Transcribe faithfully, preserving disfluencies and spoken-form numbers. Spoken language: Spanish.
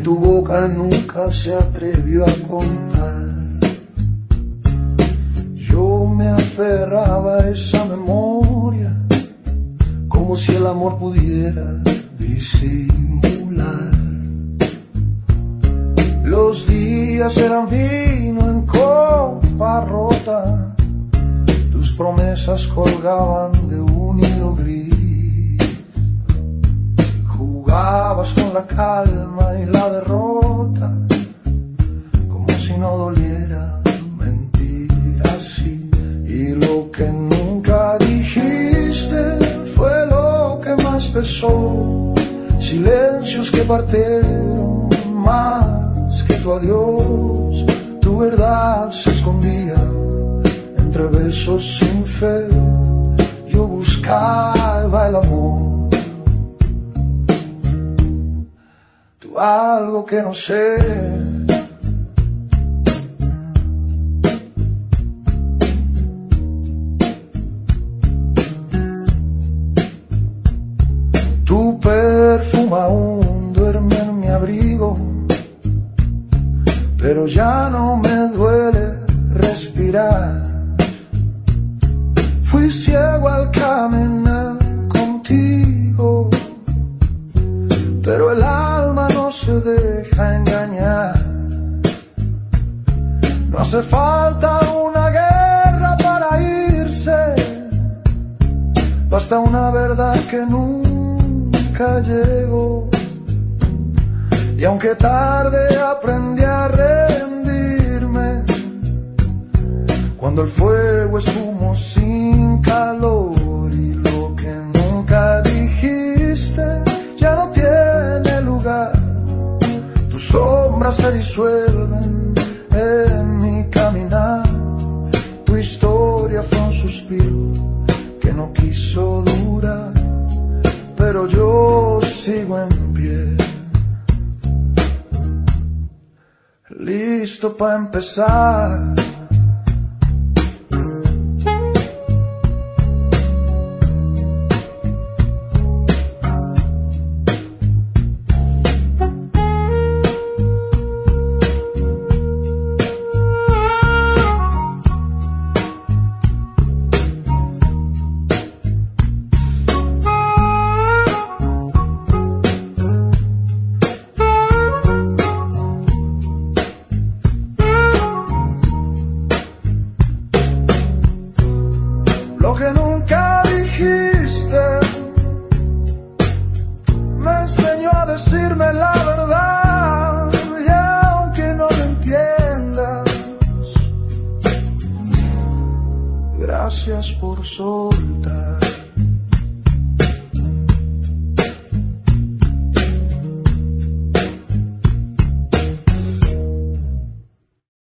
tu boca nunca se atrevió a contar. Yo me aferraba a esa memoria como si el amor pudiera disimular. Los días eran vino en copa rota, tus promesas colgaban de un hilo gris. Jugabas con la calma y la derrota, como si no doliera mentir así. Y lo que nunca dijiste fue lo que más pesó, silencios que partieron más que tu adiós. Tu verdad se escondía entre besos sin fe. Yo buscaba el amor, tú algo que no sé. Tu perfume aún duerme en mi abrigo, pero ya no me duele respirar. Fui ciego al caminar contigo, pero el alma no se deja engañar. No hace falta una guerra para irse, basta una verdad que nunca llegó. Y aunque tarde aprendí a rendirme, cuando el fuego es humo sin calor. Y lo que nunca dijiste ya no tiene lugar, tus sombras se disuelven en mi caminar. Tu historia fue un suspiro que no quiso durar, pero yo sigo en pie, listo para empezar. Lo que nunca dijiste me enseñó a decirme la verdad, y aunque no lo entiendas, gracias por soltar.